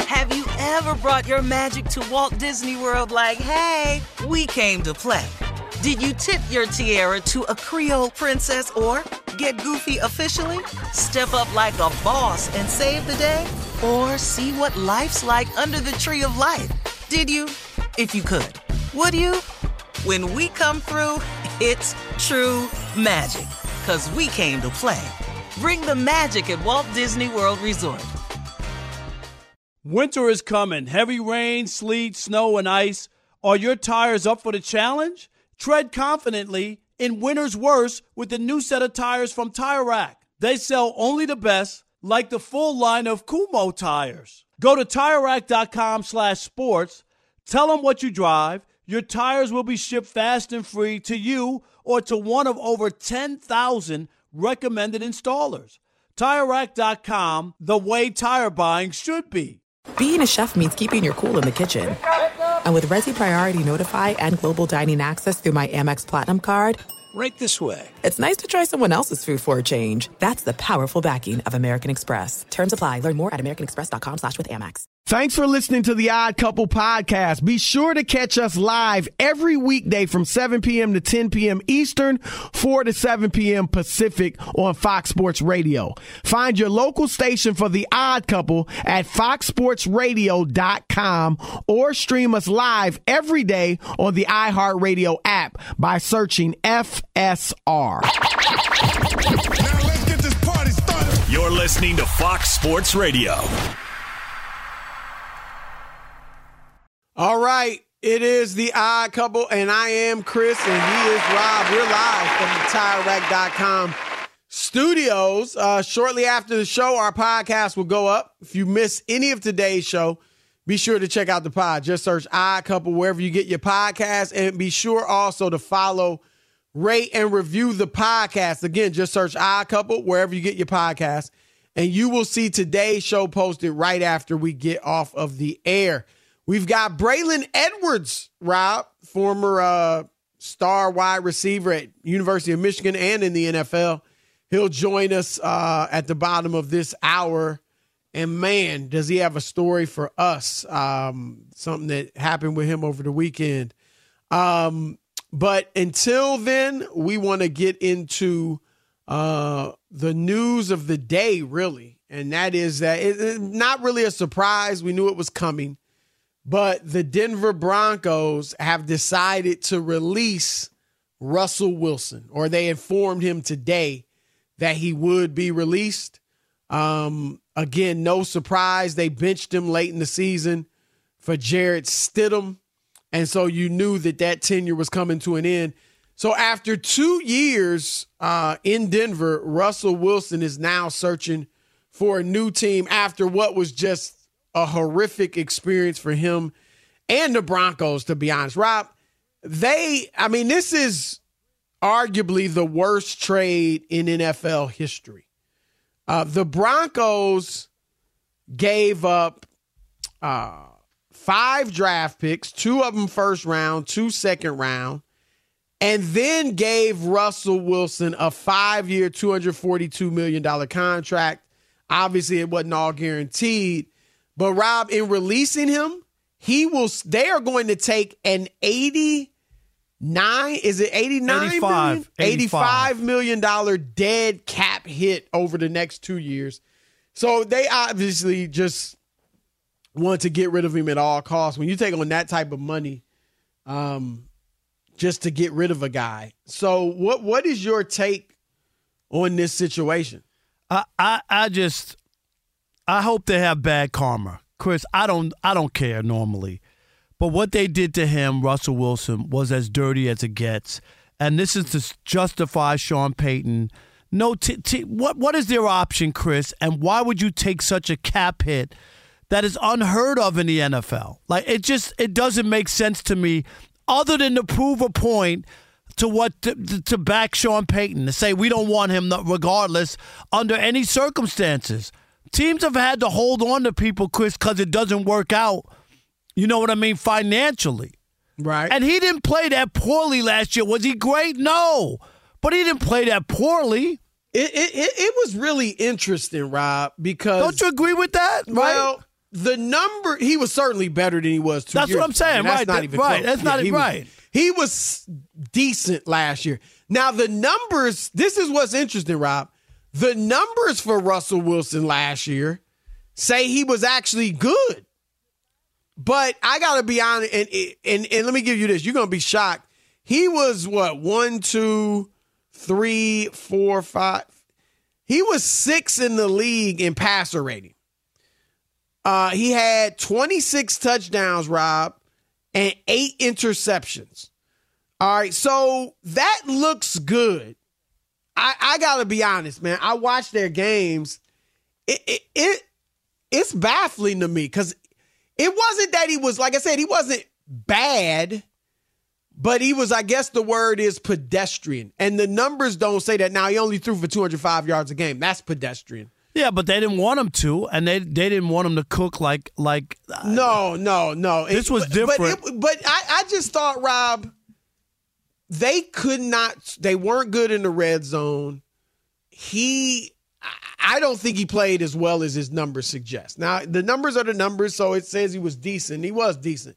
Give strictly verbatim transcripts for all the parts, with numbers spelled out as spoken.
Have you ever brought your magic to Walt Disney World like, hey, we came to play? Did you tip your tiara to a Creole princess or get goofy officially? Step up like a boss and save the day? Or see what life's like under the tree of life? Did you? If you could. Would you? When we come through, it's true magic. 'Cause we came to play. Bring the magic at Walt Disney World Resort. Winter is coming. Heavy rain, sleet, snow, and ice. Are your tires up for the challenge? Tread confidently in winter's worst with the new set of tires from Tire Rack. They sell only the best, like the full line of Kumho tires. Go to TireRack.com slash sports. Tell them what you drive. Your tires will be shipped fast and free to you or to one of over ten thousand recommended installers. Tire Rack dot com, the way tire buying should be. Being a chef means keeping your cool in the kitchen. And with Resi Priority Notify and Global Dining Access through my Amex Platinum card, right this way. It's nice to try someone else's food for a change. That's the powerful backing of American Express. Terms apply. Learn more at americanexpress.com slash with Amex. Thanks for listening to the Odd Couple podcast. Be sure to catch us live every weekday from seven p.m. to ten p.m. Eastern, four to seven p.m. Pacific on Fox Sports Radio. Find your local station for the Odd Couple at fox sports radio dot com or stream us live every day on the iHeartRadio app by searching F S R. Now let's get this party started. You're listening to Fox Sports Radio. All right, it is the Odd Couple, and I am Chris, and he is Rob. We're live from the tire rack dot com studios. Uh, shortly after the show, our podcast will go up. If you miss any of today's show, be sure to check out the pod. Just search Odd Couple wherever you get your podcast, and be sure also to follow, rate, and review the podcast. Again, just search Odd Couple wherever you get your podcast, and you will see today's show posted right after we get off of the air. We've got Braylon Edwards, Rob, former uh, star wide receiver at University of Michigan and in the N F L. He'll join us uh, at the bottom of this hour. And, man, does he have a story for us, um, something that happened with him over the weekend. Um, but until then, we want to get into uh, the news of the day, really. And that is that it, it, not really a surprise. We knew it was coming. But the Denver Broncos have decided to release Russell Wilson, or they informed him today that he would be released. Um, again, no surprise. They benched him late in the season for Jarrett Stidham. And so you knew that that tenure was coming to an end. So after two years uh, in Denver, Russell Wilson is now searching for a new team after what was just a horrific experience for him and the Broncos, to be honest. Rob, they, I mean, this is arguably the worst trade in N F L history. Uh, the Broncos gave up uh, five draft picks, two of them first round, two second round, and then gave Russell Wilson a five-year, two hundred forty-two million dollars contract. Obviously, it wasn't all guaranteed. But, Rob, in releasing him, he will. They are going to take an eighty-nine, is it eighty-nine eighty-five, million? eighty-five million dollars dead cap hit over the next two years. So they obviously just want to get rid of him at all costs. When you take on that type of money, um, just to get rid of a guy. So what what is your take on this situation? I, I, I just I hope they have bad karma. Chris, I don't I don't care normally. But what they did to him, Russell Wilson, was as dirty as it gets. And this is to justify Sean Payton. No, t- t- what what is their option, Chris? And why would you take such a cap hit that is unheard of in the N F L? Like, it just it doesn't make sense to me, other than to prove a point to what to, to back Sean Payton, to say we don't want him regardless under any circumstances. Teams have had to hold on to people, Chris, because it doesn't work out. You know what I mean? Financially. Right. And he didn't play that poorly last year. Was he great? No. But he didn't play that poorly. It it, it was really interesting, Rob, because... Don't you agree with that? Right? Well, the number, he was certainly better than he was two That's years what I'm ago. saying. I mean, that's right. not that, even right. close. That's not yeah, even he right. Was, he was decent last year. Now, the numbers, this is what's interesting, Rob. The numbers for Russell Wilson last year say he was actually good. But I got to be honest, and, and, and let me give you this. You're going to be shocked. He was, what, one, two, three, four, five. He was six in the league in passer rating. Uh, he had twenty-six touchdowns, Rob, and eight interceptions. All right, so that looks good. I, I got to be honest, man. I watched their games. It, it, it It's baffling to me because it wasn't that he was, like I said, he wasn't bad, but he was, I guess the word is pedestrian. And the numbers don't say that. Now, he only threw for two hundred five yards a game. That's pedestrian. Yeah, but they didn't want him to, and they they didn't want him to cook like like. No, no, no. This it, was but, different. But, it, but I, I just thought, Rob, they could not. They weren't good in the red zone. He, I don't think he played as well as his numbers suggest. Now the numbers are the numbers, so it says he was decent. He was decent,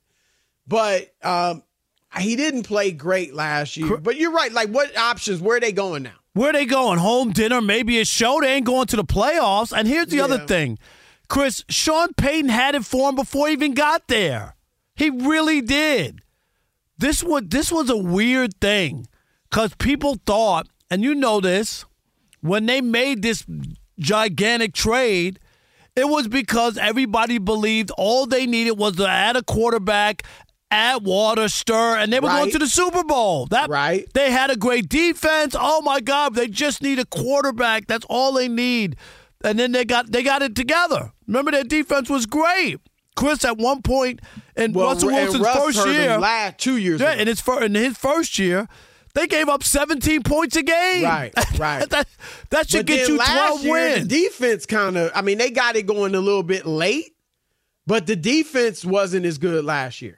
but um, he didn't play great last year. But you're right. Like, what options? Where are they going now? Where are they going? Home dinner, maybe a show. They ain't going to the playoffs. And here's the Yeah. other thing. Chris, Sean Payton had it for him before he even got there. He really did. This was, this was a weird thing because people thought, and you know this, when they made this gigantic trade, it was because everybody believed all they needed was to add a quarterback, add water, stir, and they were Right. going to the Super Bowl. That Right. They had a great defense. Oh my God, they just need a quarterback. That's all they need. And then they got they got it together. Remember, their defense was great. Chris, at one point in Well, Russell and Wilson's Russ first hurt him year, last two years yeah, ago. in his fir- in his first year, they gave up seventeen points a game. Right, right. that, that should But get then you last twelve year, wins. The defense kind of, I mean, they got it going a little bit late, but the defense wasn't as good last year.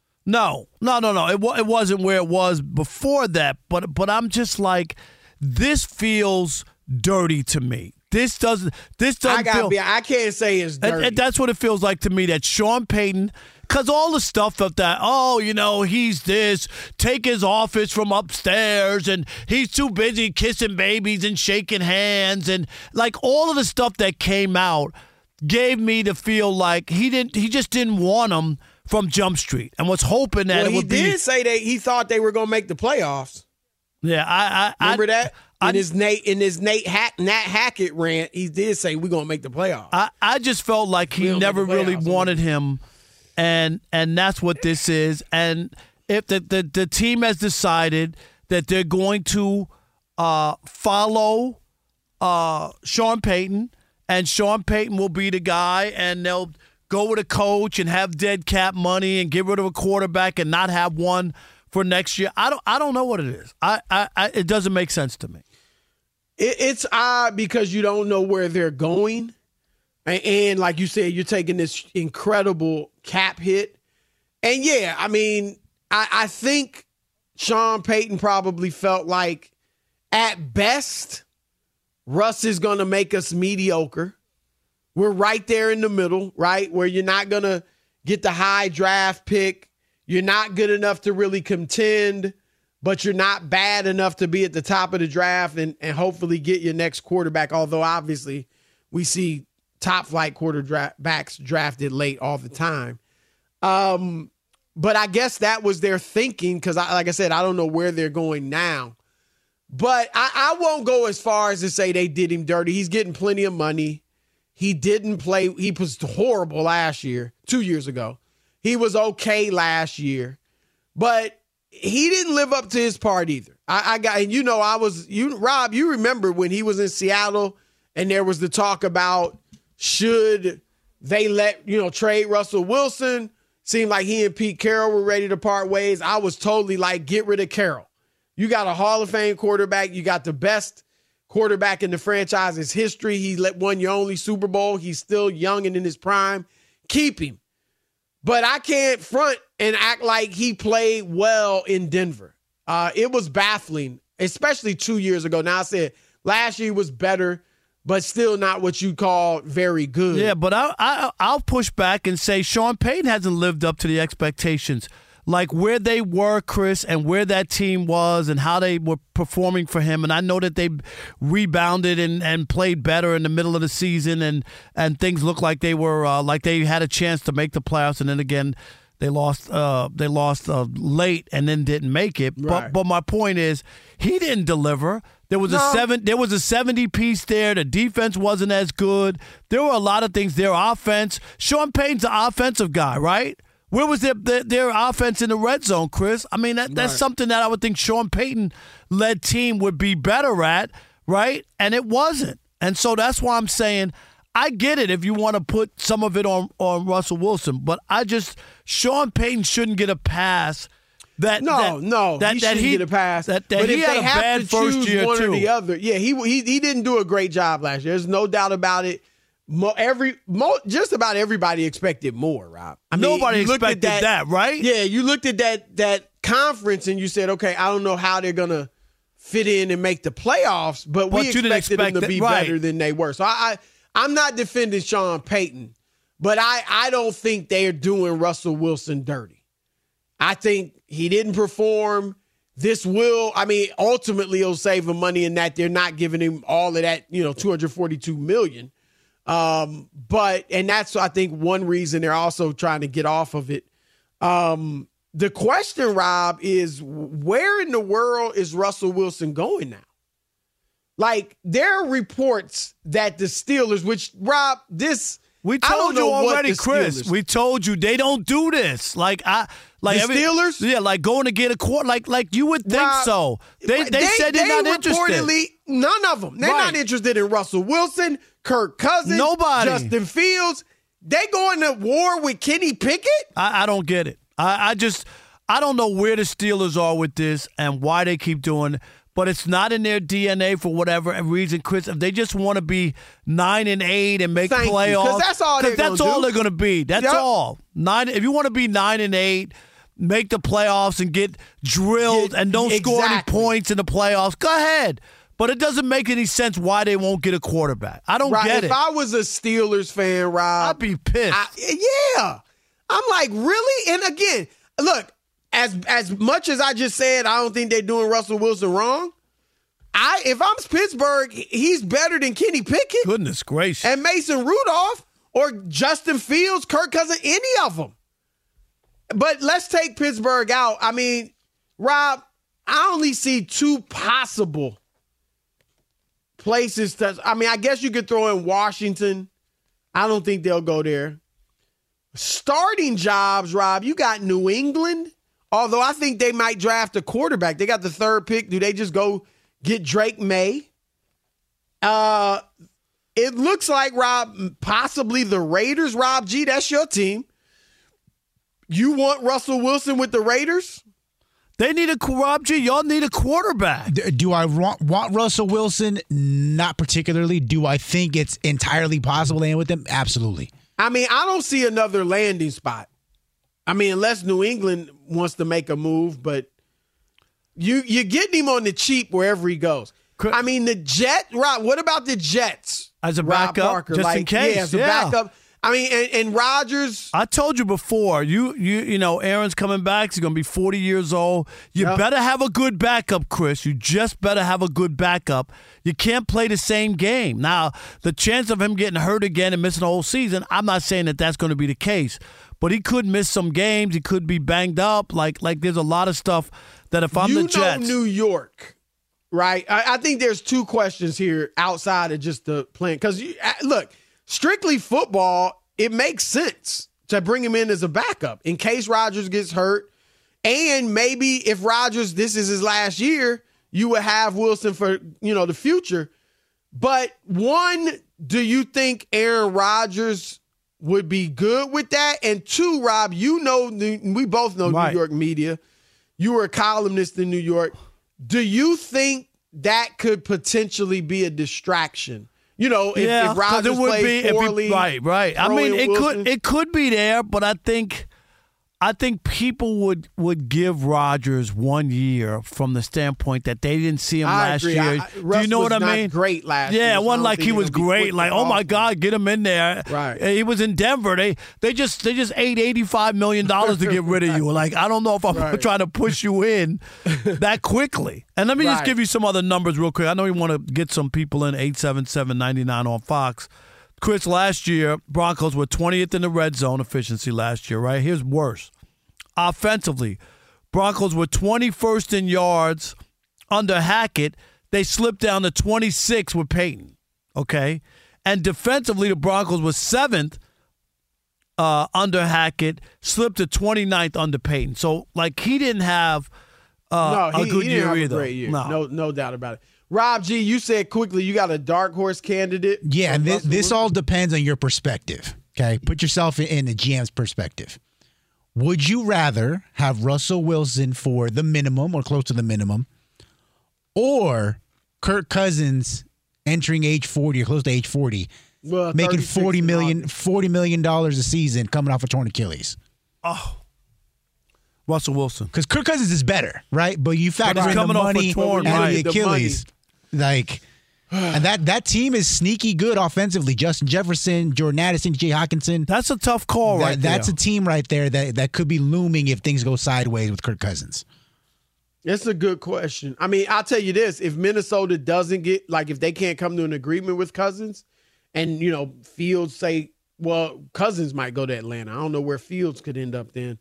No, no, no, no. It, wa- it wasn't where it was before that. But but I'm just like, this feels dirty to me. This doesn't. This doesn't I gotta feel. be. I can't say it's And, dirty. and that's what it feels like to me. That Sean Payton, because all the stuff of that. Oh, you know, he's this. Take his office from upstairs, and he's too busy kissing babies and shaking hands, and like all of the stuff that came out gave me to feel like he didn't. He just didn't want him from Jump Street, and was hoping that well, it he would be. did say that he thought they were going to make the playoffs. Yeah, I, I Remember I, that in I, his Nate in his Nate Hack, Nat Hackett rant. He did say we're going to make the playoffs. I, I just felt like We he don't never make the really playoffs. wanted him, and and that's what this is. And if the the, the team has decided that they're going to uh, follow uh, Sean Payton, and Sean Payton will be the guy, and they'll go with a coach and have dead cap money and get rid of a quarterback and not have one for next year. I don't I don't know what it is. I, I, I it doesn't make sense to me. It, it's odd because you don't know where they're going. And, and like you said, you're taking this incredible cap hit. And yeah, I mean, I, I think Sean Payton probably felt like at best, Russ is going to make us mediocre. We're right there in the middle, right? Where you're not going to get the high draft pick. You're not good enough to really contend, but you're not bad enough to be at the top of the draft and, and hopefully get your next quarterback. Although obviously we see top flight quarterbacks drafted late all the time. Um, but I guess that was their thinking because, I, like I said, I don't know where they're going now. But I, I won't go as far as to say they did him dirty. He's getting plenty of money. He didn't play. He was horrible last year, two years ago. He was okay last year, but he didn't live up to his part either. I, I got, and you know, I was, you, Rob, you remember when he was in Seattle and there was the talk about should they let, you know, trade Russell Wilson? Seemed like he and Pete Carroll were ready to part ways. I was totally like, get rid of Carroll. You got a Hall of Fame quarterback. You got the best quarterback in the franchise's history. He let won your only Super Bowl. He's still young and in his prime. Keep him. But I can't front and act like he played well in Denver. Uh, it was baffling, especially two years ago. Now I said last year was better, but still not what you call very good. Yeah, but I, I, I'll push back and say Sean Payton hasn't lived up to the expectations. Like where they were, Chris, and where that team was and how they were performing for him. And I know that they rebounded and, and played better in the middle of the season and, and things looked like they were uh, like they had a chance to make the playoffs. And then again, they lost uh, they lost uh, late and then didn't make it. Right. But but my point is he didn't deliver. There was No. a seven there was a seventy piece there. The defense wasn't as good. There were a lot of things there. Offense. Sean Payton's an offensive guy, right? Where was their, their their offense in the red zone, Chris? I mean, that, that's Right. something that I would think Sean Payton-led team would be better at, right? And it wasn't. And so that's why I'm saying I get it if you want to put some of it on, on Russell Wilson, but I just – Sean Payton shouldn't get a pass that – No, that, no, that, he that shouldn't he, get a pass. That, that but he if had they a have bad to first choose year, one too. or the other, yeah, he he he didn't do a great job last year. There's no doubt about it. Mo, every mo, just about everybody expected more, Rob. I mean, Nobody you looked at expected that, right? Yeah, you looked at that that conference and you said, okay, I don't know how they're gonna fit in and make the playoffs, but, But we you didn't expected expect them to that- be right. better than they were. So I, I I'm not defending Sean Payton, but I I don't think they're doing Russell Wilson dirty. I think he didn't perform. This will, I mean, ultimately it'll save him money in that they're not giving him all of that, you know, two hundred forty-two million dollars. Um, but, and that's, I think, one reason they're also trying to get off of it. Um, the question, Rob, is where in the world is Russell Wilson going now? Like, there are reports that the Steelers, which, Rob, this, We I told don't know you what already, the Chris. Steelers- We told you they don't do this. Like I, like The every- Steelers? yeah, like going to get a quarter. Like like you would think Rob, so. They they, said they're not interested. Reportedly, none of them. They're Right. not interested in Russell Wilson, Kirk Cousins, Nobody. Justin Fields. They going to war with Kenny Pickett? I, I don't get it. I, I just I don't know where the Steelers are with this and why they keep doing it. But it's not in their D N A for whatever reason, Chris. If they just want to be nine and eight and make Thank you, playoffs, 'cause that's all they're that's gonna all do. they're going to be. That's Yep. all. Nine. If you want to be nine and eight, make the playoffs and get drilled Yeah, and don't score any exactly. points in the playoffs, go ahead. But it doesn't make any sense why they won't get a quarterback. I don't Right. get If it. I was a Steelers fan, Rob, I'd be pissed. I, yeah. I'm like, really? And again, look, as as much as I just said, I don't think they're doing Russell Wilson wrong. I if I'm Pittsburgh, he's better than Kenny Pickett Goodness gracious. and Mason Rudolph or Justin Fields, Kirk Cousins, any of them. But let's take Pittsburgh out. I mean, Rob, I only see two possible places to. I mean, I guess you could throw in Washington. I don't think they'll go there. Starting jobs, Rob, you got New England. Although I think they might draft a quarterback. They got the third pick. Do they just go get Drake May? Uh, it looks like, Rob, possibly the Raiders. Rob G, that's your team. You want Russell Wilson with the Raiders? They need a Rob G. Y'all need a quarterback. D- Do I want, want Russell Wilson? Not particularly. Do I think it's entirely possible to end with him? Absolutely. I mean, I don't see another landing spot. I mean, unless New England wants to make a move, but you you're getting him on the cheap wherever he goes. I mean, the Jet, Rob, what about the Jets? As a Rob backup, Parker, just like, in case, Yeah, as a yeah. backup. I mean, and, and Rodgers. I told you before, you you you know, Aaron's coming back. He's going to be forty years old. You Yep. better have a good backup, Chris. You just better have a good backup. You can't play the same game. Now, the chance of him getting hurt again and missing the whole season, I'm not saying that that's going to be the case. But he could miss some games. He could be banged up. Like, like there's a lot of stuff that if I'm you the Jets. know New York, right? I, I think there's two questions here outside of just the plan. Because, look, strictly football, it makes sense to bring him in as a backup in case Rodgers gets hurt. And maybe if Rodgers, this is his last year, you would have Wilson for, you know, the future. But one, do you think Aaron Rodgers would be good with that? And two, Rob, you know, we both know Right. New York media. You were a columnist in New York. Do you think that could potentially be a distraction? You know, if, yeah, if 'cause Rodgers it would plays be if he- poorly, right, right. I throw mean, in it Wilson. could it could be there, but I think I think people would, would give Rodgers one year from the standpoint that they didn't see him I last agree. year. I, I, Do Russ you know was what I not mean? Great last yeah, year. it so I wasn't don't like think he it'll was be great. quick Like, to oh my off. God, get him in there. Right. He was in Denver. They they just they just ate eighty-five million dollars to get rid of you. Like, I don't know if I'm Right. trying to push you in that quickly. And let me just Right. give you some other numbers real quick. I know you want to get some people in eight seven seven, nine nine on Fox. Chris, last year, Broncos were twentieth in the red zone efficiency last year, right? Here's worse. Offensively, Broncos were twenty-first in yards under Hackett. They slipped down to twenty-six with Peyton, okay? And defensively, the Broncos were seventh uh, under Hackett, slipped to twenty-ninth under Peyton. So, like, he didn't have uh, no, he, a good he didn't year have either. A great year. No. no, no doubt about it. Rob G, you said quickly you got a dark horse candidate. Yeah, and this, Russell this Wilson? all depends on your perspective. Okay, put yourself in, in the G M's perspective. Would you rather have Russell Wilson for the minimum or close to the minimum, or Kirk Cousins entering age forty or close to age forty, well, making thirty-six forty in million, August. forty million dollars a season, coming off a torn Achilles? Oh, Russell Wilson. Because Kirk Cousins is better, right? But you factor he's in the coming off a money torn, and right. the The Achilles, like. And that, that team is sneaky good offensively. Justin Jefferson, Jordan Addison, Jay Hawkinson. That's a tough call That- right that's there. a team right there that, that could be looming if things go sideways with Kirk Cousins. That's a good question. I mean, I'll tell you this: if Minnesota doesn't get, like, if they can't come to an agreement with Cousins, and you know Fields say, well, Cousins might go to Atlanta. I don't know where Fields could end up then.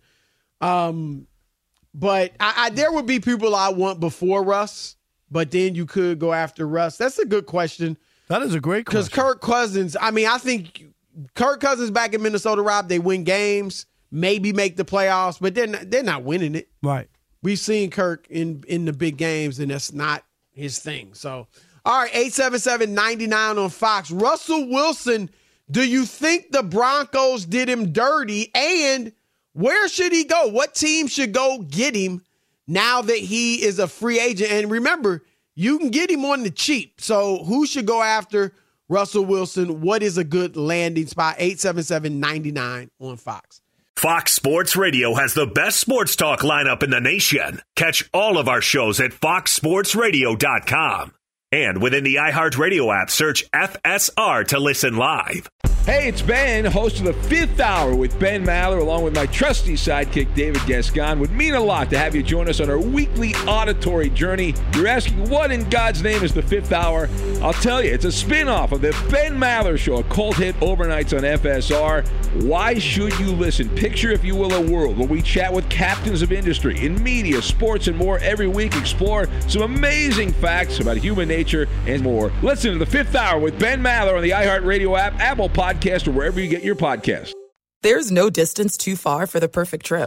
Um, but I, I there would be people I want before Russ, but then you could go after Russ. That's a good question. That is a great Because question. Kirk Cousins, I mean, I think Kirk Cousins back in Minnesota, Rob, they win games, maybe make the playoffs, but they're not, they're not winning it. Right. We've seen Kirk in, in the big games, and that's not his thing. So, all right, eight seven seven, nine nine on Fox. Russell Wilson, do you think the Broncos did him dirty? And where should he go? What team should go get him now that he is a free agent? And remember, you can get him on the cheap. So who should go after Russell Wilson? What is a good landing spot? eight seven seven, nine nine on Fox. Fox Sports Radio has the best sports talk lineup in the nation. Catch all of our shows at fox sports radio dot com. And within the iHeartRadio app, search F S R to listen live. Hey, it's Ben, host of the Fifth Hour with Ben Maller, along with my trusty sidekick, David Gascon. Would mean a lot to have you join us on our weekly auditory journey. You're asking, what in God's name is the Fifth Hour? I'll tell you, it's a spin-off of the Ben Maller Show, a cult hit overnights on F S R. Why should you listen? Picture, if you will, a world where we chat with captains of industry in media, sports, and more every week. Explore some amazing facts about human nature and more. Listen to the Fifth Hour with Ben Maller on the iHeartRadio app, Apple Podcast, or wherever you get your podcasts. There's no distance too far for the perfect trip.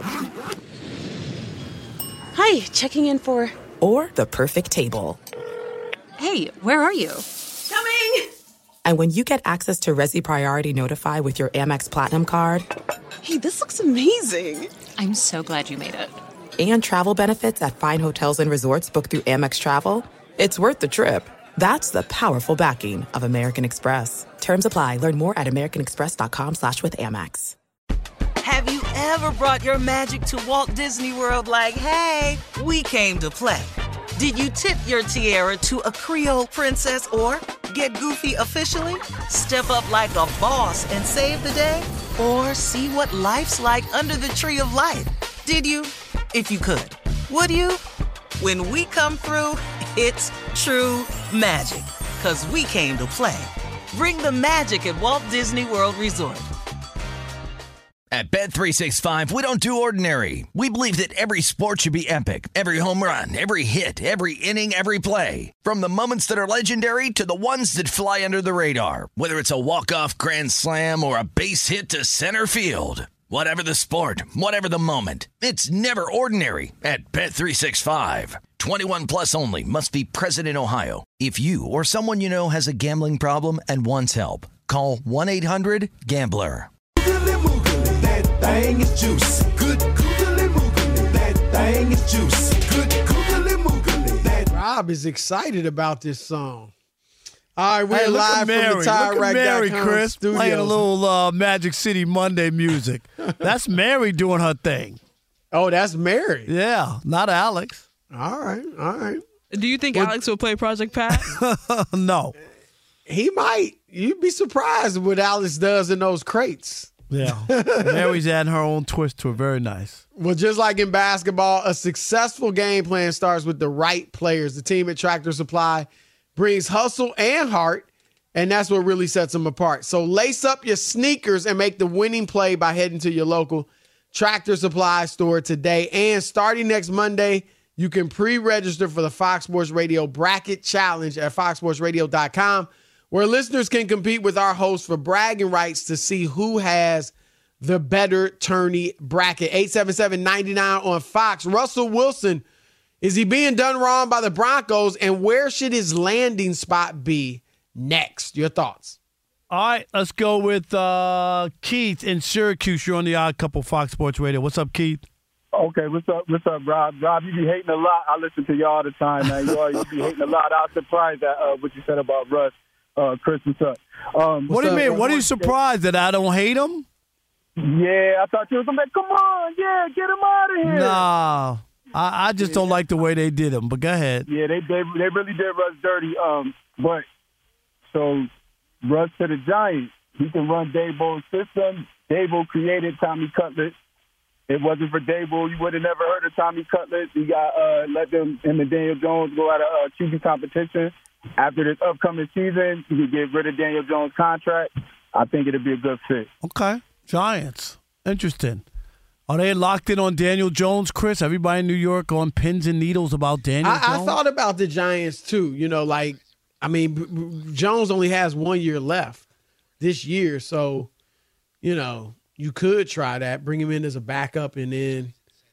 Hi, checking in for... Or the perfect table. Hey, where are you? Coming! And when you get access to Resi Priority Notify with your Amex Platinum card... Hey, this looks amazing. I'm so glad you made it. And travel benefits at fine hotels and resorts booked through Amex Travel, it's worth the trip. That's the powerful backing of American Express. Terms apply. Learn more at americanexpress.com slash with Amex. Have you ever brought your magic to Walt Disney World like, hey, we came to play? Did you tip your tiara to a Creole princess or get goofy officially? Step up like a boss and save the day? Or see what life's like under the tree of life? Did you? If you could. Would you? When we come through, it's true magic. 'Cause we came to play. Bring the magic at Walt Disney World Resort. At Bet three sixty-five, we don't do ordinary. We believe that every sport should be epic. Every home run, every hit, every inning, every play. From the moments that are legendary to the ones that fly under the radar. Whether it's a walk-off grand slam or a base hit to center field. Whatever the sport, whatever the moment, it's never ordinary at Bet three sixty-five. twenty-one plus only. Must be present in Ohio. If you or someone you know has a gambling problem and wants help, call one eight hundred gambler. That thing is juicy. Good googly moogly. That thing is juicy. Good googly moogly. That Rob is excited about this song. All right, we're Hey, look at live from Mary. the Tire Look at Rack Mary, dot com Chris, studios. playing a little uh, Magic City Monday music. That's Mary doing her thing. Oh, that's Mary. Yeah, not Alex. All right, all right. Do you think well, Alex will play Project Pat? No. He might. You'd be surprised what Alex does in those crates. Yeah. Mary's adding her own twist to it. Very nice. Well, just like in basketball, a successful game plan starts with the right players. The team at Tractor Supply brings hustle and heart, and that's what really sets them apart. So lace up your sneakers and make the winning play by heading to your local Tractor Supply store today. And starting next Monday, you can pre-register for the Fox Sports Radio Bracket Challenge at fox sports radio dot com, where listeners can compete with our hosts for bragging rights to see who has the better tourney bracket. eight seven seven, nine nine on Fox. Russell Wilson, is he being done wrong by the Broncos, and where should his landing spot be next? Your thoughts? All right, let's go with uh, Keith in Syracuse. You're on the Odd Couple Fox Sports Radio. What's up, Keith? Okay, what's up, what's up, Rob? Rob, you be hating a lot. I listen to you all the time, man. You, are, you be hating a lot. I was surprised at uh, what you said about Russ. Uh, Chris, what's up? Um, what do you up, mean? bro? What are you surprised that I don't hate him? Yeah, I thought you was going to be, come on, yeah, get him out of here. Nah, I, I just don't like the way they did him, but go ahead. Yeah, they they, they really did Russ dirty. Um, But, so, Russ to the Giants, he can run Daboll's system. Daboll created Tommy Cutler. It wasn't for Daboll, you would have never heard of Tommy Cutler. He got uh, let them him and Daniel Jones go out of uh, Q B competition. After this upcoming season, you can get rid of Daniel Jones' contract. I think it'll be a good fit. Okay, Giants, interesting. Are they locked in on Daniel Jones, Chris? Everybody in New York on pins and needles about Daniel I, Jones? I thought about the Giants too. You know, like I mean, B- B- Jones only has one year left this year, so you know. You could try that, bring him in as a backup, and then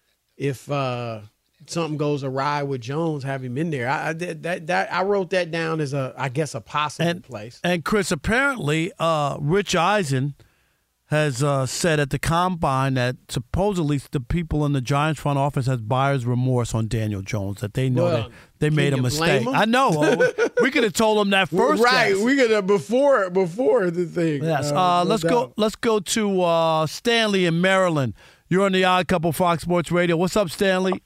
if uh, something goes awry with Jones, have him in there. I, I did that, that. I wrote that down as a, I guess, a possible and, place. And Chris, apparently, uh, Rich Eisen has uh, said at the combine that supposedly the people in the Giants front office has buyer's remorse on Daniel Jones, that they know Well, they, they made a mistake. I know. we could have told them that first. Right, guess. we could have before before the thing. Yes. Uh, Uh, no let's doubt. go. Let's go to uh, Stanley in Maryland. You're on the Odd Couple Fox Sports Radio. What's up, Stanley?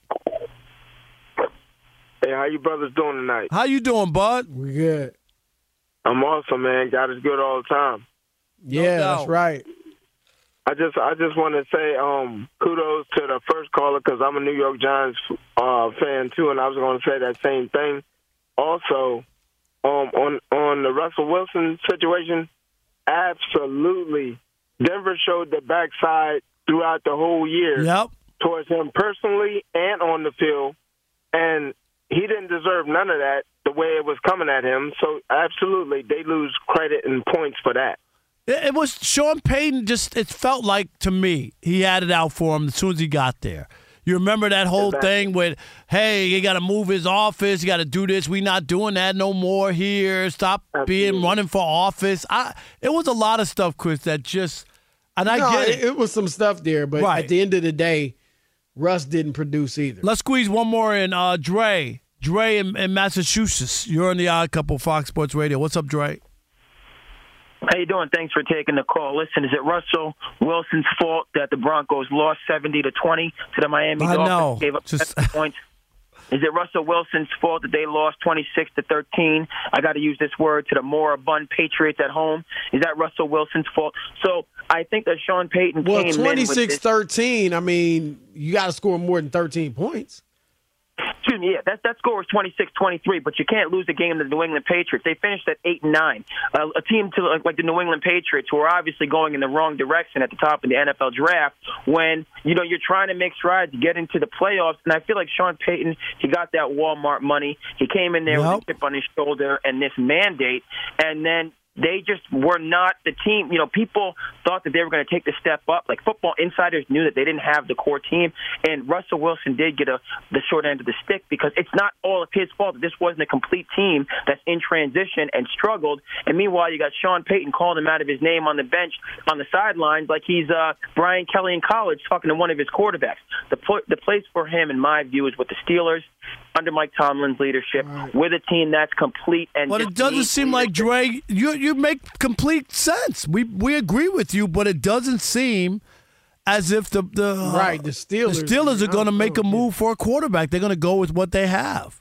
Hey, how you brothers doing tonight? How you doing, bud? We good. I'm awesome, man. God is good all the time. Yeah, No that's doubt. right. I just, I just want to say, um, kudos to the first caller because I'm a New York Giants uh, fan too, and I was going to say that same thing. Also, um, on on the Russell Wilson situation, absolutely, Denver showed the backside throughout the whole year Yep. towards him personally and on the field, and he didn't deserve none of that the way it was coming at him. So, absolutely, they lose credit and points for that. It, it was Sean Payton. Just it felt like to me he had it out for him as soon as he got there. You remember that whole Exactly. thing with, hey, you got to move his office, you got to do this. We not doing that no more here. Stop being Absolutely. running for office. I. It was a lot of stuff, Chris. That just and I no, get it, it. it was some stuff there, but Right. at the end of the day, Russ didn't produce either. Let's squeeze one more in. Uh, Dre, Dre in, in Massachusetts. You're on the Odd Couple Fox Sports Radio. What's up, Dre? How you doing? Thanks for taking the call. Listen, is it Russell Wilson's fault that the Broncos lost seventy to twenty to the Miami I Dolphins? know. Gave up Just- seven points. Is it Russell Wilson's fault that they lost twenty-six to thirteen? I got to use this word to the moribund Patriots at home. Is that Russell Wilson's fault? So I think that Sean Payton Well, came in twenty-six with this. thirteen, I mean, you got to score more than thirteen points. Excuse me, yeah, that, that score was twenty-six twenty-three, but you can't lose the game to the New England Patriots. They finished at eight and nine. Uh, a team to like, like the New England Patriots, who are obviously going in the wrong direction at the top of the N F L draft, when you know you're trying to make strides to get into the playoffs. And I feel like Sean Payton, he got that Walmart money. He came in there Yep. with a chip on his shoulder and this mandate, and then they just were not the team. You know, people thought that they were going to take the step up. Like football insiders knew that they didn't have the core team, and Russell Wilson did get a, the short end of the stick because it's not all of his fault that this wasn't a complete team that's in transition and struggled. And meanwhile, you got Sean Payton calling him out of his name on the bench on the sidelines like he's uh, Brian Kelly in college talking to one of his quarterbacks. The pl- the place for him, in my view, is with the Steelers under Mike Tomlin's leadership, with a team that's complete and. But just it doesn't needs seem like Dre. You you make complete sense. We we agree with you, but it doesn't seem as if the the uh, right the Steelers the Steelers are going to make a know. move for a quarterback. They're going to go with what they have.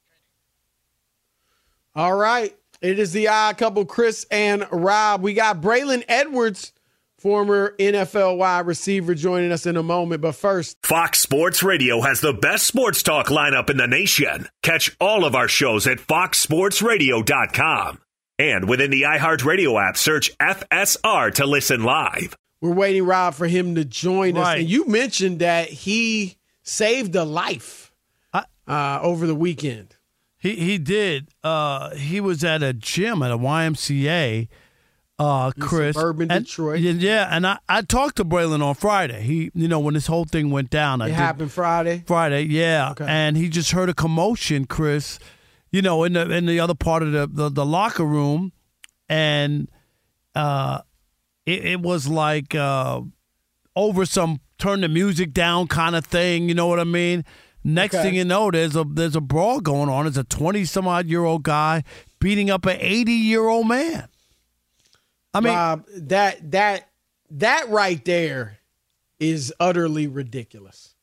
All right. It is the odd couple, Chris and Rob. We got Braylon Edwards, former N F L wide receiver, joining us in a moment. But first, Fox Sports Radio has the best sports talk lineup in the nation. Catch all of our shows at fox sports radio dot com. And within the iHeartRadio app, search F S R to listen live. We're waiting, Rob, for him to join us. Right. And you mentioned that he saved a life uh, over the weekend. He he did. Uh, he was at a gym at a Y M C A, uh, Chris. Suburban and, Detroit. Yeah, and I, I talked to Braylon on Friday. He, you know, when this whole thing went down. I It did, happened Friday? Friday, yeah. Okay. And he just heard a commotion, Chris, you know, in the in the other part of the, the, the locker room. And uh, it, it was like uh, over some turn the music down kind of thing, you know what I mean? Next Okay. thing you know, there's a there's a brawl going on. There's a twenty-some-odd-year-old guy beating up an eighty-year-old man. I mean, Rob, that that that right there is utterly ridiculous.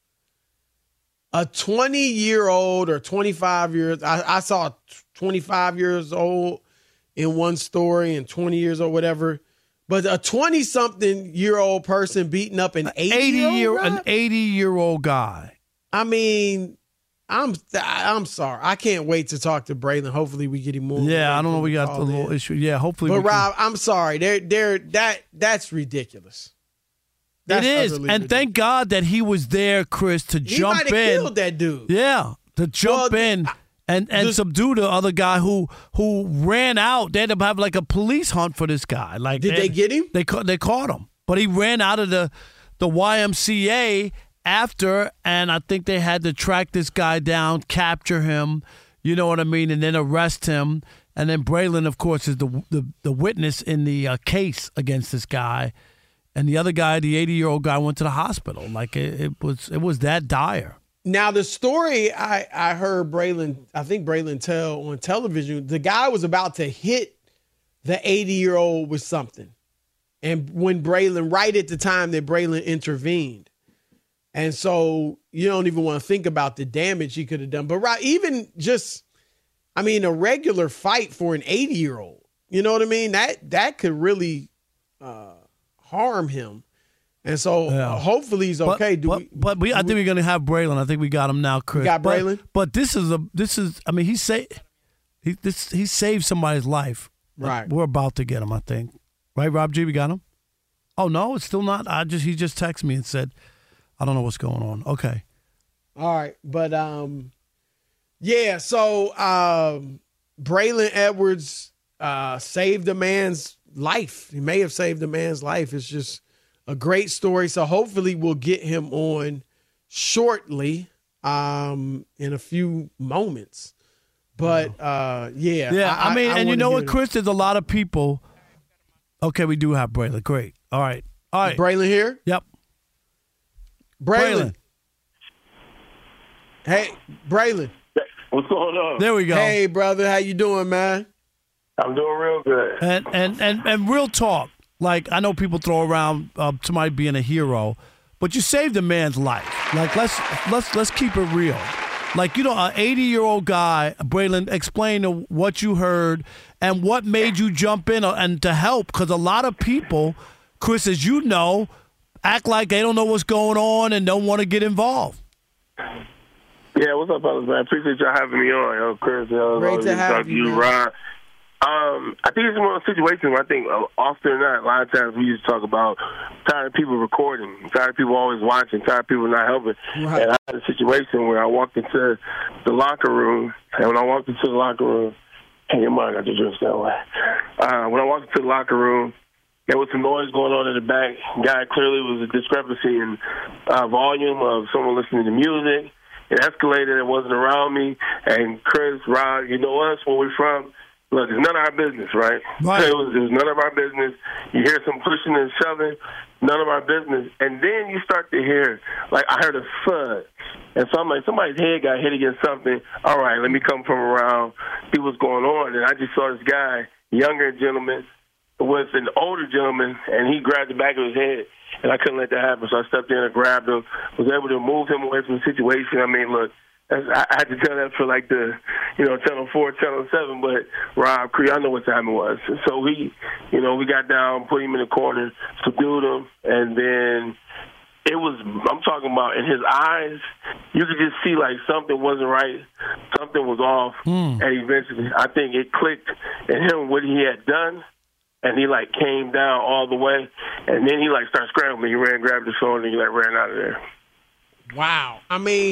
A twenty-year-old or twenty-five years, I, I saw twenty-five years old in one story and twenty years old, whatever. But a twenty-something-year-old person beating up an eighty-year-old eighty-year guy? an eighty-year-old guy. I mean, I'm I'm sorry. I can't wait to talk to Braylon. Hopefully, we get him more. Yeah, I don't know. We got a little in. issue. Yeah, hopefully. But we can- Rob, I'm sorry. They're they're that that's ridiculous. That's it is, utterly and ridiculous. thank God that he was there, Chris, to He jump might have in. killed that dude. Yeah, to jump Well, in and, and the- subdue the other guy who who ran out. They had to have like a police hunt for this guy. Like, Did they get him? They caught they caught him, but he ran out of the the Y M C A after, and I think they had to track this guy down, capture him. You know what I mean, and then arrest him. And then Braylon, of course, is the the, the witness in the uh, case against this guy. And the other guy, the eighty-year-old guy, went to the hospital. Like it, it was, it was that dire. Now the story I I heard Braylon, I think Braylon tell on television, the guy was about to hit the eighty-year-old with something, and when Braylon, right at the time that Braylon intervened, and so you don't even want to think about the damage he could have done. But right, even just, I mean, a regular fight for an eighty-year-old, you know what I mean? That that could really uh, harm him. And so Yeah. uh, hopefully he's But- okay. Do but, we, but we, I think we're gonna have Braylon. I think we got him now, Chris. got But- Braylon? But, this is a this is. I mean, he say he this he saved somebody's life. Right. We're about to get him. I think. Right, Rob G. We got him. Oh no, it's still not. I just he just texted me and said, I don't know what's going on. Okay. All right, but um, yeah. So um, Braylon Edwards uh, saved a man's life. He may have saved a man's life. It's just a great story. So hopefully we'll get him on shortly, um, in a few moments. But uh, yeah, Yeah. I, mean, and you wanna know hear what, the- Chris? There's a lot of people. Okay, we do have Braylon. Great. All right. All right. Braylon here. Yep. Braylon. Hey, Braylon. What's going on? There we go. Hey, brother, how you doing, man? I'm doing real good. And and and and real talk. Like, I know people throw around uh, somebody being a hero, but you saved a man's life. Like, let's let's let's keep it real. Like, you know, an eighty-year-old guy, Braylon, explain to what you heard and what made you jump in and to help, because a lot of people, Chris, as you know, act like they don't know what's going on and don't want to get involved. Yeah, what's up, fellas, man? I appreciate y'all having me on. Yo, Chris, yo, Great to yo, have talk to you, you, man. Ron. Um, I think it's one of those situations where I think uh, often or not, a lot of times we used to talk about tired of people recording, tired of people always watching, tired of people not helping. Right. And I had a situation where I walked into the locker room, and when I walked into the locker room, hey, your mind got to drift that way. Uh, when I walked into the locker room, there was some noise going on in the back. Guy clearly was a discrepancy in uh, volume of someone listening to music. It escalated. It wasn't around me. And Chris, Rod, you know us, where we're from. Look, it's none of our business, right? Right. It was, it was none of our business. You hear some pushing and shoving, none of our business. And then you start to hear, like, I heard a thud. And so I'm like, somebody's head got hit against something. All right, let me come from around, see what's going on. And I just saw this guy, younger gentleman, with an older gentleman, and he grabbed the back of his head, and I couldn't let that happen. So I stepped in and grabbed him, was able to move him away from the situation. I mean, look, that's, I, I had to tell that for like the, you know, Channel four, Channel seven, but Rob Cree, I know what time it was. So we, you know, we got down, put him in the corner, subdued him, and then it was, I'm talking about in his eyes, you could just see like something wasn't right, something was off, mm. and eventually I think it clicked in him what he had done, and he like came down all the way, and then he like started scrambling. He ran, grabbed his phone, and he like ran out of there. Wow. I mean,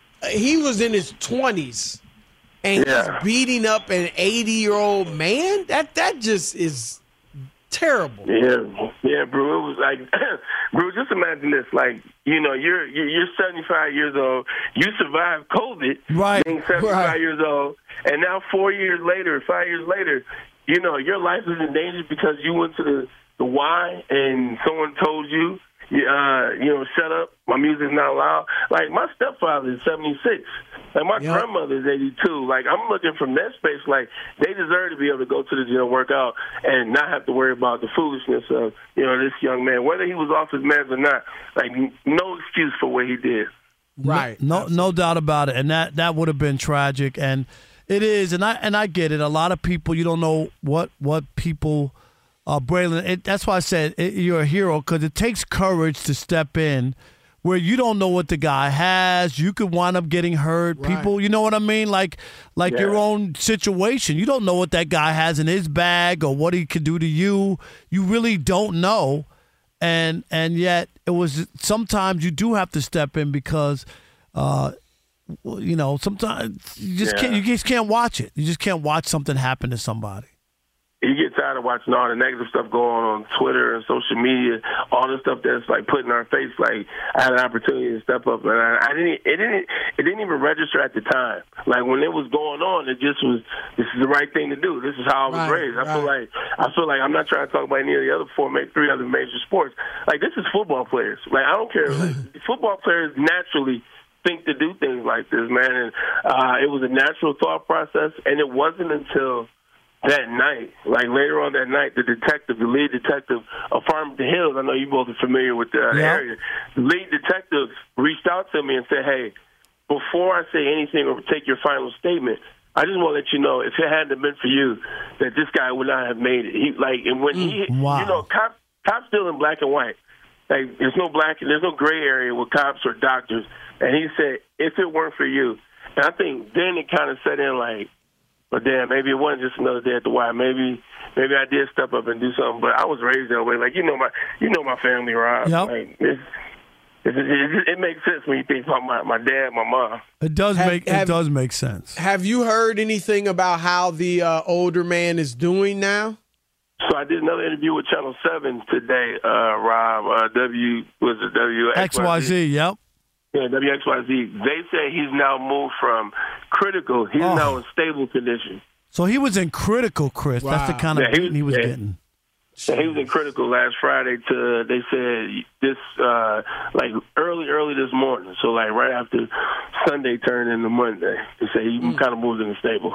he was in his twenties, and yeah. he's beating up an eighty-year-old man? That that just is terrible. Yeah, yeah, bro. It was like, bro, just imagine this. Like, you know, you're you're seventy-five years old. You survived COVID, right? Being seventy-five right. years old, and now four years later, five years later, you know, your life is in danger because you went to the the Y and someone told you, uh, you know, shut up. My music's not loud. Like, my stepfather is seventy-six. Like, my yep. grandmother is eighty-two. Like, I'm looking from that space. Like, they deserve to be able to go to the gym, work out, and not have to worry about the foolishness of, you know, this young man. Whether he was off his meds or not, like, no excuse for what he did. Right. No, no, no doubt about it. And that, that would have been tragic. And it is. And I and I get it. A lot of people, you don't know what, what people uh, – Braylon, it, that's why I said it, you're a hero, because it takes courage to step in where you don't know what the guy has. You could wind up getting hurt. Right. People, you know what I mean? Like like yeah. your own situation. You don't know what that guy has in his bag or what he could do to you. You really don't know. And and yet it was sometimes you do have to step in because, uh, you know, sometimes you just yeah. can't you just can't watch it. You just can't watch something happen to somebody. You get tired of watching all the negative stuff going on Twitter and social media, all the stuff that's like put in our face. Like, I had an opportunity to step up, and I, I didn't. It didn't. It didn't even register at the time. Like, when it was going on, it just was. This is the right thing to do. This is how I was right, raised. I right. feel like. I feel like I'm not trying to talk about any of the other four, maybe three other major sports. Like, this is football players. Like, I don't care. Like, football players naturally think to do things like this, man. And uh, it was a natural thought process, and it wasn't until that night, like later on that night, the detective, the lead detective of Farmington Hills, I know you both are familiar with the uh, yeah. area, the lead detective reached out to me and said, hey, before I say anything or take your final statement, I just want to let you know, if it hadn't been for you, that this guy would not have made it. He, like, and when he, wow. you know, cops, cops still in black and white. Like, there's no black, there's no gray area with cops or doctors. And he said, if it weren't for you, and I think then it kind of set in like, but damn, maybe it wasn't just another day at the Y. Maybe, maybe I did step up and do something. But I was raised that way. Like, you know my, you know my family, Rob. Yep. Like, it's, it's, it, it makes sense when you think about my, my dad, my mom. It does have, make have, it does make sense. Have you heard anything about how the uh, older man is doing now? So I did another interview with Channel Seven today, uh, Rob. Uh, W was it W X Y Z? Yep. Yeah, W X Y Z. They say he's now moved from critical. He's oh. now in stable condition. So he was in critical, Chris. Wow. That's the kind of yeah, he beating he was yeah. getting. Yeah, he was in critical last Friday to, they said, this, uh, like, early, early this morning. So, like, right after Sunday turned into Monday. They say he mm. kind of moved in the stable.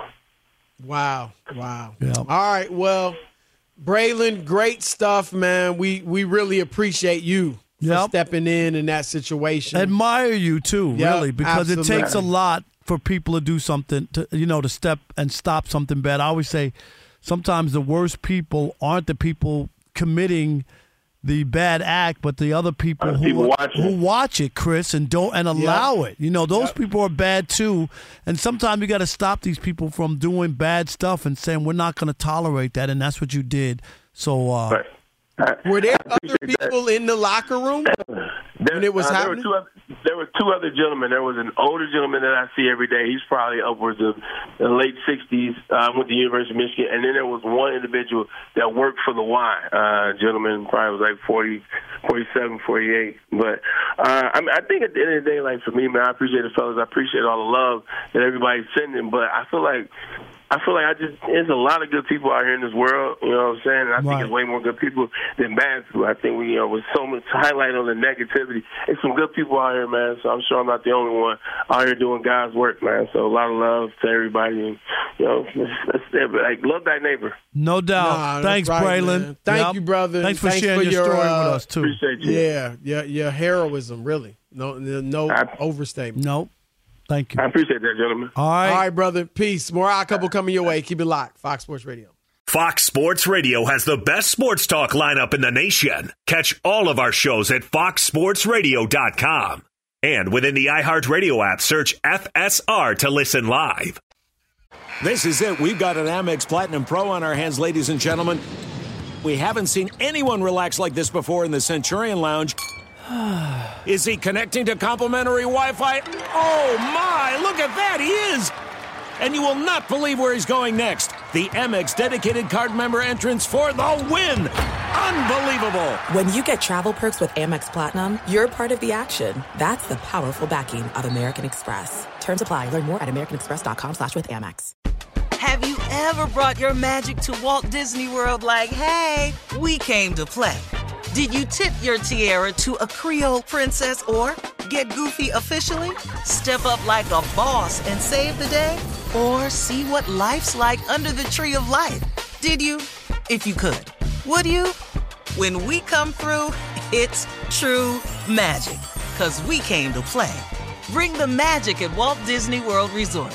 Wow. Wow. Yep. All right, well, Braylon, great stuff, man. We, we really appreciate you. Yep. For stepping in in that situation. Admire you too, yep, really, because absolutely. It takes a lot for people to do something, to you know, to step and stop something bad. I always say, sometimes the worst people aren't the people committing the bad act, but the other people uh, who people watch who watch it, Chris, and don't and allow yep. it. You know, those yep. people are bad too, and sometimes you got to stop these people from doing bad stuff and saying we're not going to tolerate that, and that's what you did. So. Uh, right. Were there other people that. in the locker room there, when it was uh, happening? There were, two, there were two other gentlemen. There was an older gentleman that I see every day. He's probably upwards of the late sixties, uh, went to the University of Michigan. And then there was one individual that worked for the Y. Uh, gentleman probably was like forty, forty-seven, forty-eight. But uh, I, mean, I think at the end of the day, like for me, man, I appreciate the fellas. I appreciate all the love that everybody's sending. But I feel like I feel like I just there's a lot of good people out here in this world. You know what I'm saying? And I Right. think there's way more good people than bad people. I think we, you know, with so much highlight on the negativity, there's some good people out here, man. So I'm sure I'm not the only one out here doing God's work, man. So a lot of love to everybody, and you know, let's, let's, like love thy neighbor. No doubt. Nah, that's Thanks, right, Braylon. man. Thank Yep. you, brother. Thanks for sharing your, story uh, with us too. Appreciate you. Yeah, yeah, your heroism, really. No, no overstatement. Nope. Thank you. I appreciate that, gentlemen. All right. All right, brother. Peace. More Odd Couple coming your way. Keep it locked. Fox Sports Radio. Fox Sports Radio has the best sports talk lineup in the nation. Catch all of our shows at fox sports radio dot com. And within the iHeartRadio app, search F S R to listen live. This is it. We've got an Amex Platinum Pro on our hands, ladies and gentlemen. We haven't seen anyone relax like this before in the Centurion Lounge. Is he connecting to complimentary Wi-Fi? Oh, my. Look at that. He is. And you will not believe where he's going next. The Amex dedicated card member entrance for the win. Unbelievable. When you get travel perks with Amex Platinum, you're part of the action. That's the powerful backing of American Express. Terms apply. Learn more at americanexpress.com slash with Amex. Have you ever brought your magic to Walt Disney World like, hey, we came to play? Did you tip your tiara to a Creole princess or get goofy officially? Step up like a boss and save the day? Or see what life's like under the tree of life? Did you? If you could. Would you? When we come through, it's true magic. 'Cause we came to play. Bring the magic at Walt Disney World Resort.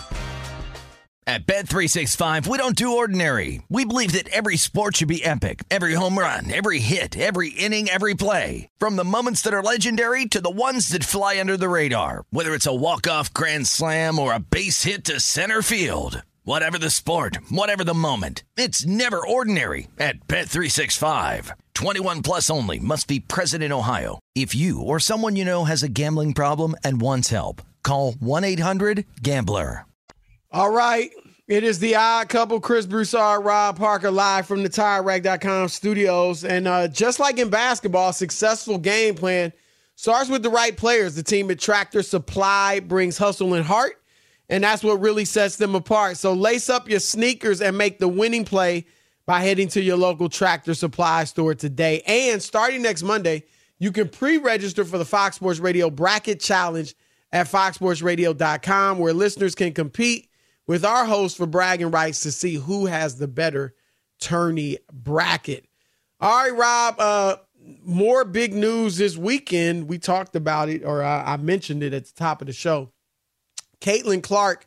At Bet three sixty-five, we don't do ordinary. We believe that every sport should be epic. Every home run, every hit, every inning, every play. From the moments that are legendary to the ones that fly under the radar. Whether it's a walk-off grand slam or a base hit to center field. Whatever the sport, whatever the moment. It's never ordinary at Bet three sixty-five. twenty-one plus only. Must be present in Ohio. If you or someone you know has a gambling problem and wants help, call one eight hundred gambler. All right. It is the Odd Couple. Chris Broussard, Rob Parker, live from the Tire Rack dot com studios. And uh, just like in basketball, successful game plan starts with the right players. The team at Tractor Supply brings hustle and heart, and that's what really sets them apart. So lace up your sneakers and make the winning play by heading to your local Tractor Supply store today. And starting next Monday, you can pre-register for the Fox Sports Radio Bracket Challenge at fox sports radio dot com, where listeners can compete with our host for bragging rights to see who has the better tourney bracket. All right, Rob, uh, more big news this weekend. We talked about it, or I, I mentioned it at the top of the show. Caitlin Clark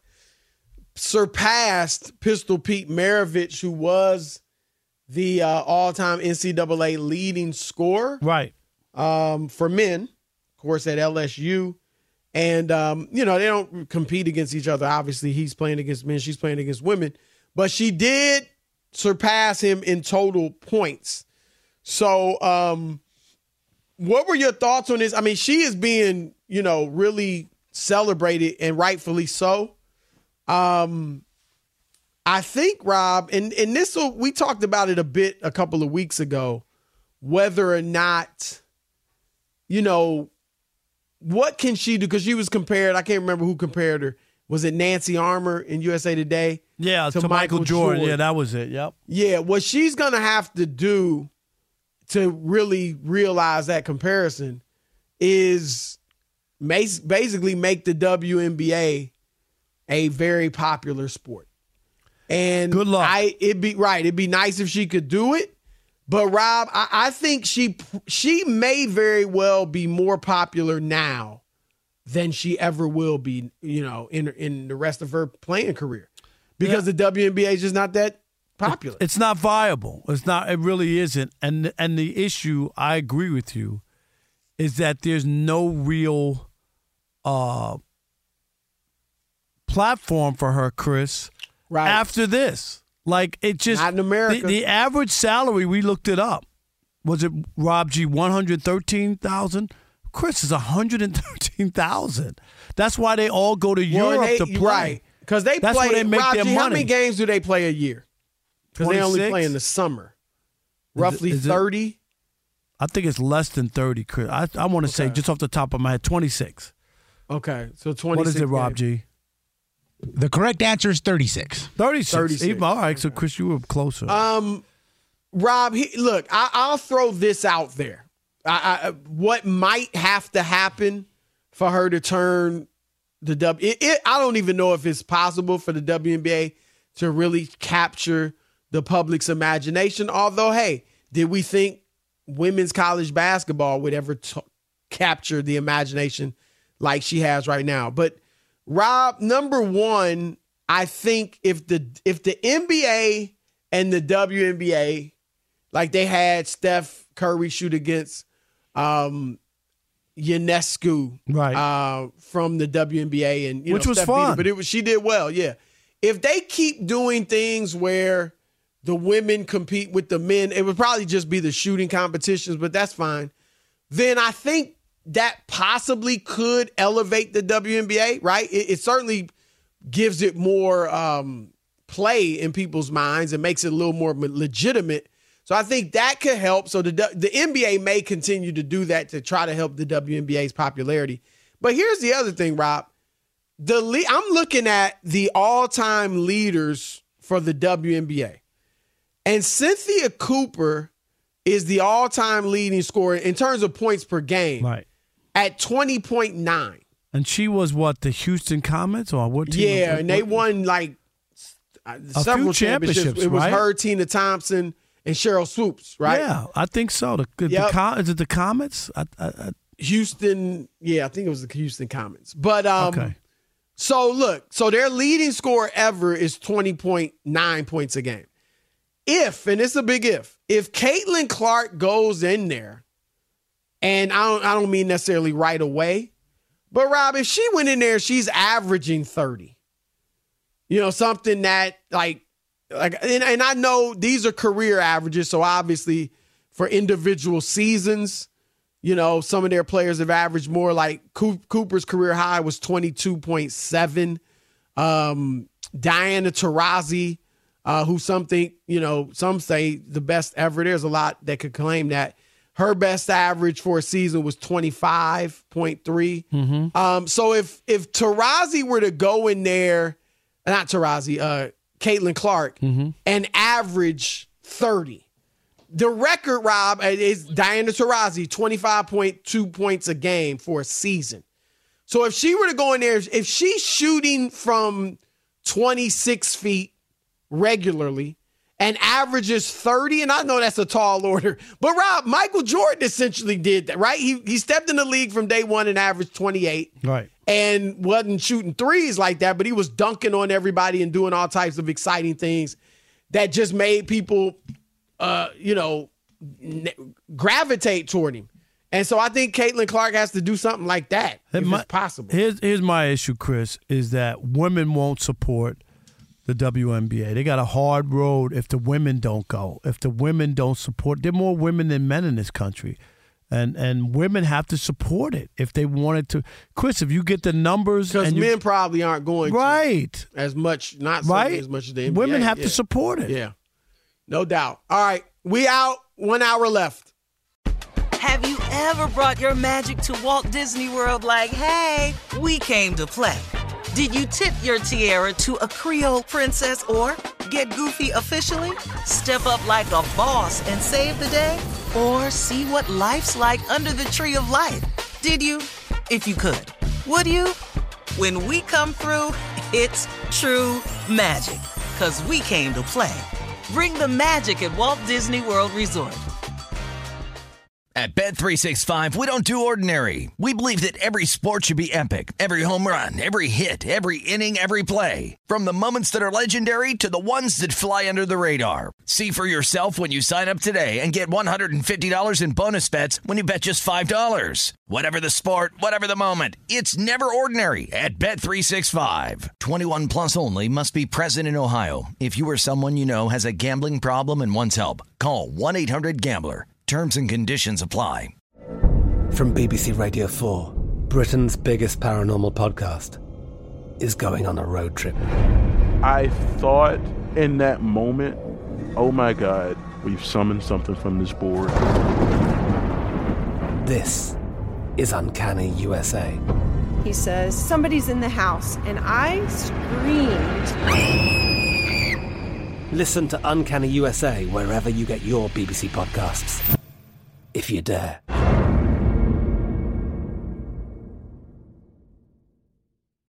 surpassed Pistol Pete Maravich, who was the uh, all-time N C double A leading scorer. Right. Um, for men, of course, at L S U. And, um, you know, they don't compete against each other. Obviously, he's playing against men, she's playing against women. But she did surpass him in total points. So um, what were your thoughts on this? I mean, she is being, you know, really celebrated, and rightfully so. Um, I think, Rob, and, and this, we talked about it a bit a couple of weeks ago, whether or not, you know, what can she do? Because she was compared, I can't remember who compared her. Was it Nancy Armour in U S A Today? Yeah, to, to Michael, Michael Jordan. Jordan. Yeah, that was it. Yep. Yeah, what she's going to have to do to really realize that comparison is basically make the W N B A a very popular sport. And good luck. I, it'd be right. It'd be nice if she could do it. But Rob, I, I think she she may very well be more popular now than she ever will be, you know, in in the rest of her playing career, because yeah. the W N B A is just not that popular. It's not viable. It's not. It really isn't. And and the issue, I agree with you, is that there's no real uh, platform for her, Chris. Right after this. Like, it just, not in America. The, the average salary, we looked it up. Was it, Rob G, one hundred thirteen thousand dollars? Chris is one hundred thirteen thousand dollars. That's why they all go to well, Europe they, to play. Right. Because they That's play, where they make Rob their G, money. how many games do they play a year? Because they only play in the summer. Is Roughly it, thirty? It, I think it's less than thirty, Chris. I, I want to okay. say, just off the top of my head, twenty-six. Okay, so twenty-six. What is it, Rob games. G? The correct answer is thirty-six. thirty-six. thirty-six. All right, so Chris, you were closer. Um, Rob, he, look, I, I'll throw this out there. I, I, what might have to happen for her to turn the W? It, it, I don't even know if it's possible for the W N B A to really capture the public's imagination. Although, hey, did we think women's college basketball would ever t- capture the imagination like she has right now? But Rob, number one, I think if the if the N B A and the W N B A, like they had Steph Curry shoot against um, Ionescu, right, uh, from the W N B A, and you which know, was Steph beat her, fun, but it was she did well, yeah. If they keep doing things where the women compete with the men, it would probably just be the shooting competitions, but that's fine. Then I think that possibly could elevate the W N B A, right? It, it certainly gives it more um, play in people's minds and makes it a little more legitimate. So I think that could help. So the the N B A may continue to do that to try to help the W N B A's popularity. But here's the other thing, Rob. The le- I'm looking at the all-time leaders for the W N B A. And Cynthia Cooper is the all-time leading scorer in terms of points per game, right, at twenty point nine. And she was what, the Houston Comets or what team? Yeah, what, and they what? won like A several few championships. It was right? her, Tina Thompson, and Cheryl Swoops, right? Yeah, I think so. The, the, Yep. the Com- is it the Comets? I, I, I, Houston, yeah, I think it was the Houston Comets. But um, okay. So look, so their leading scorer ever is twenty point nine points a game. If, and it's a big if, if Caitlin Clark goes in there, and I don't, I don't mean necessarily right away, but Rob, if she went in there, she's averaging thirty. You know, something that like, like, and, and I know these are career averages, so obviously for individual seasons, you know, some of their players have averaged more. Like Cooper's career high was twenty-two point seven. Um, Diana Taurasi, uh, who some think, you know, some say the best ever. There's a lot that could claim that. Her best average for a season was twenty-five point three. Mm-hmm. Um, so if if Taurasi were to go in there, not Taurasi, uh, Caitlin Clark, mm-hmm. and average thirty. The record, Rob, is Diana Taurasi, twenty-five point two points a game for a season. So if she were to go in there, if she's shooting from twenty-six feet regularly and averages thirty, and I know that's a tall order, but Rob, Michael Jordan essentially did that, right? He he stepped in the league from day one and averaged twenty-eight. Right. And wasn't shooting threes like that, but he was dunking on everybody and doing all types of exciting things that just made people, uh, you know, n- gravitate toward him. And so I think Caitlin Clark has to do something like that if my, it's possible. Here's, here's my issue, Chris, is that women won't support the W N B A. They got a hard road if the women don't go, if the women don't support. There are more women than men in this country. And and women have to support it if they wanted to. Chris, if you get the numbers. Because men you, probably aren't going right. to as much, not right? as much as the N B A. Women have yeah. to support it. Yeah, no doubt. All right, we out. One hour left. Have you ever brought your magic to Walt Disney World like, hey, we came to play? Did you tip your tiara to a Creole princess or get goofy officially? Step up like a boss and save the day? Or see what life's like under the tree of life? Did you? If you could. Would you? When we come through, it's true magic. 'Cause we came to play. Bring the magic at Walt Disney World Resort. At Bet three sixty-five, we don't do ordinary. We believe that every sport should be epic. Every home run, every hit, every inning, every play. From the moments that are legendary to the ones that fly under the radar. See for yourself when you sign up today and get one hundred fifty dollars in bonus bets when you bet just five dollars. Whatever the sport, whatever the moment, it's never ordinary at Bet three sixty-five. twenty-one plus only. Must be present in Ohio. If you or someone you know has a gambling problem and wants help, call one eight hundred gambler. Terms and conditions apply. From B B C Radio four, Britain's biggest paranormal podcast is going on a road trip. I thought in that moment, oh my God, we've summoned something from this board. This is Uncanny U S A. He says, somebody's in the house, and I screamed. Listen to Uncanny U S A wherever you get your B B C podcasts, if you dare.